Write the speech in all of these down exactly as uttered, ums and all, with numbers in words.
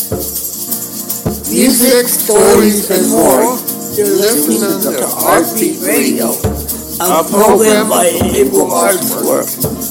Music, stories, and more. You're listening to Heartbeat Radio, a program by Liberal Arts Work.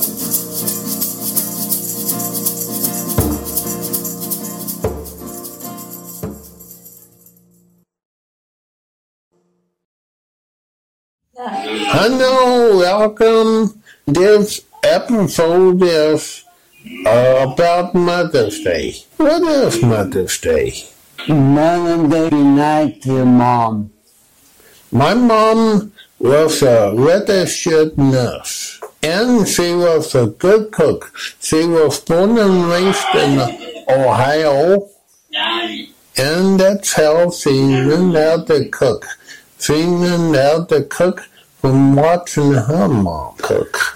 Hello, welcome. This episode is uh, about Mother's Day. What is Mother's Day? Mother's Day night to your mom. My mom was a registered nurse, and she was a good cook. She was born and raised in Ohio, and that's how she learned how to cook. She learned how to cook from watching her mom cook.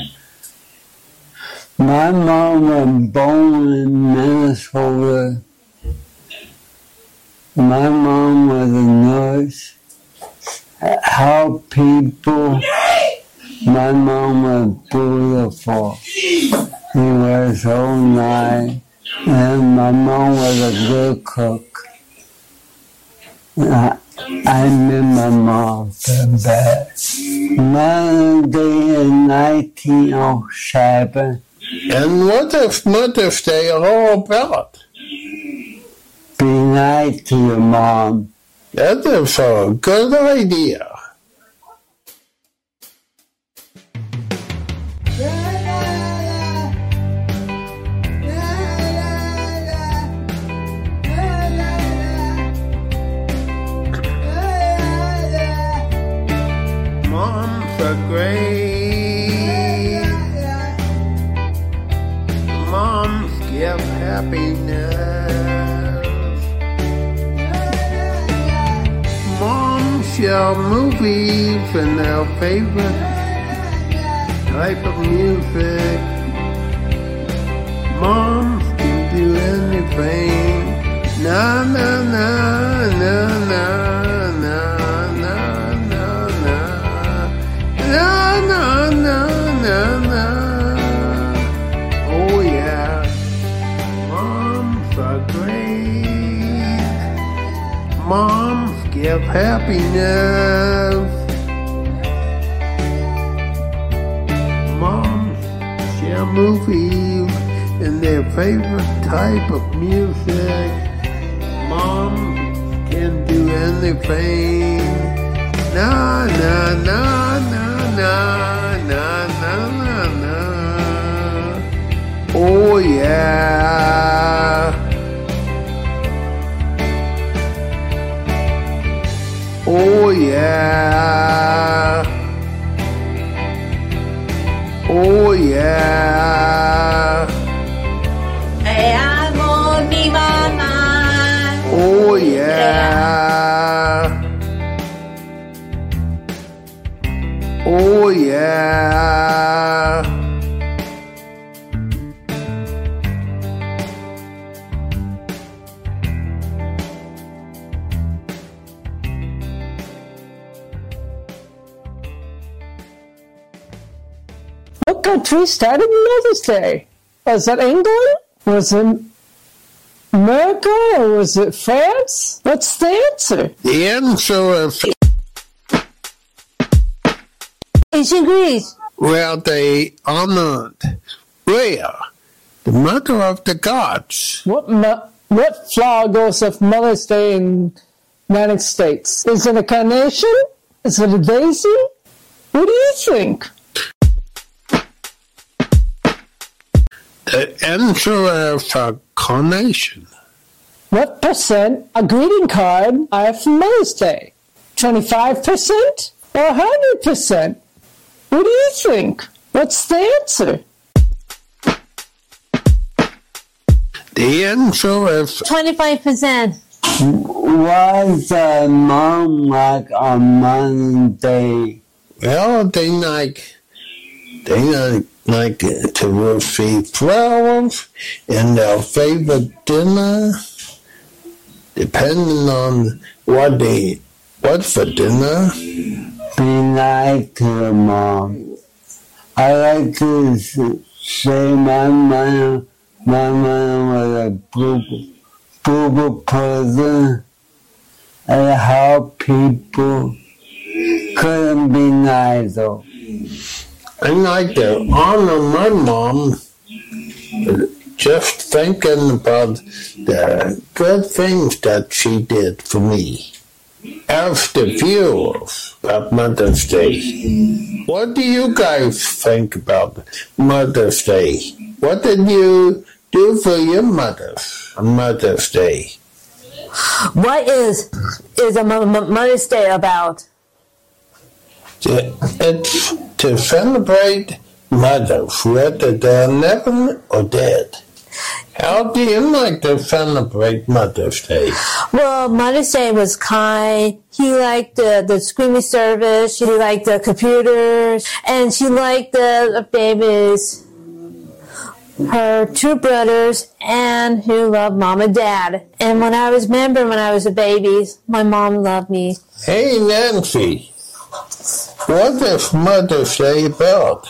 My mom was born in Minnesota. My mom was a nurse, helped people. My mom was beautiful. She was so nice, and my mom was a good cook. I, I miss my mom the best. Mother's Day in nineteen oh seven. And what is Mother's Day all about? Be nice to your mom. That is a good idea. Moms are great. Moms give happiness. Moms show movies and their favorite type of music. Moms can do anything. Na na na na na na na na na na na na na na. Oh yeah, moms are great. Moms give happiness. Moms share movies and their favorite type of music. Moms can do anything. Na na na na na na na na na. Oh yeah. Oh yeah. Oh yeah. Hey, I'm on me mama. Oh yeah. Oh yeah. What country started Mother's Day? Was it England? Was it America? Or was it France? What's the answer? The answer is, Ancient Greece. well, they honored Rhea, the mother of the gods. What mo- what flower goes with Mother's Day in the United States? Is it a carnation? Is it a daisy? What do you think? The answer is a carnation. What percent a greeting card I have for Mother's Day? twenty-five percent or one hundred percent? What do you think? What's the answer? The answer is twenty-five percent. What's a mom like on Mother's Day? Well, they like they like like to receive flowers and their favorite dinner, depending on what they what for dinner. Be nice to your mom. I like to say my mother, my mother was a good Google person and how people couldn't be nicer. I'd like to honor my mom just thinking about the good things that she did for me. As the viewers of Mother's Day, what do you guys think about Mother's Day? What did you do for your mothers on Mother's Day? What is is a Mother's Day about? It's to celebrate mothers, whether they're living or dead. How do you like to celebrate Mother's Day? Well, Mother's Day was kind. He liked the, the screaming service. She liked the computers. And she liked the babies. Her two brothers and who loved mom and dad. And when I was remember when I was a baby, my mom loved me. Hey, Nancy. What is Mother's Day about?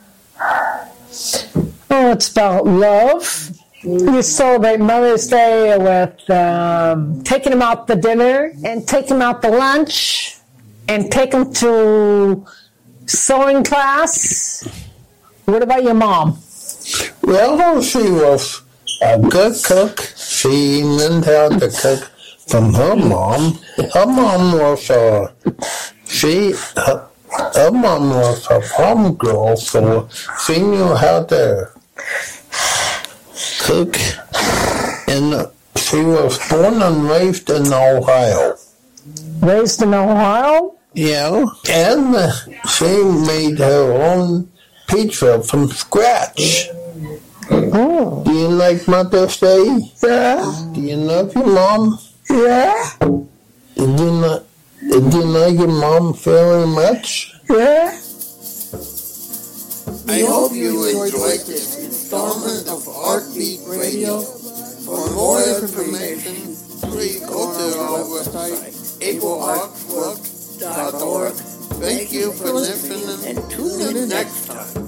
Oh, it's about love. You celebrate Mother's Day with um, taking them out to dinner and taking them out to lunch and take them to sewing class. What about your mom? Well, she was a good cook. She learned how to cook from her mom. Her mom was a, she, her, her mom was a farm girl, so she knew how to cook, and she was born and raised in Ohio. Raised in Ohio? Yeah, and uh, she made her own pizza from scratch. Oh. Do you like Mother's Day? Yeah. Do you love your mom? Yeah. Did you not? Did you like your mom very much? Yeah. I hope you enjoyed this installment of Heartbeat Radio. For more information, please go to our website, able art book dot org. Thank you for listening and tune in next time.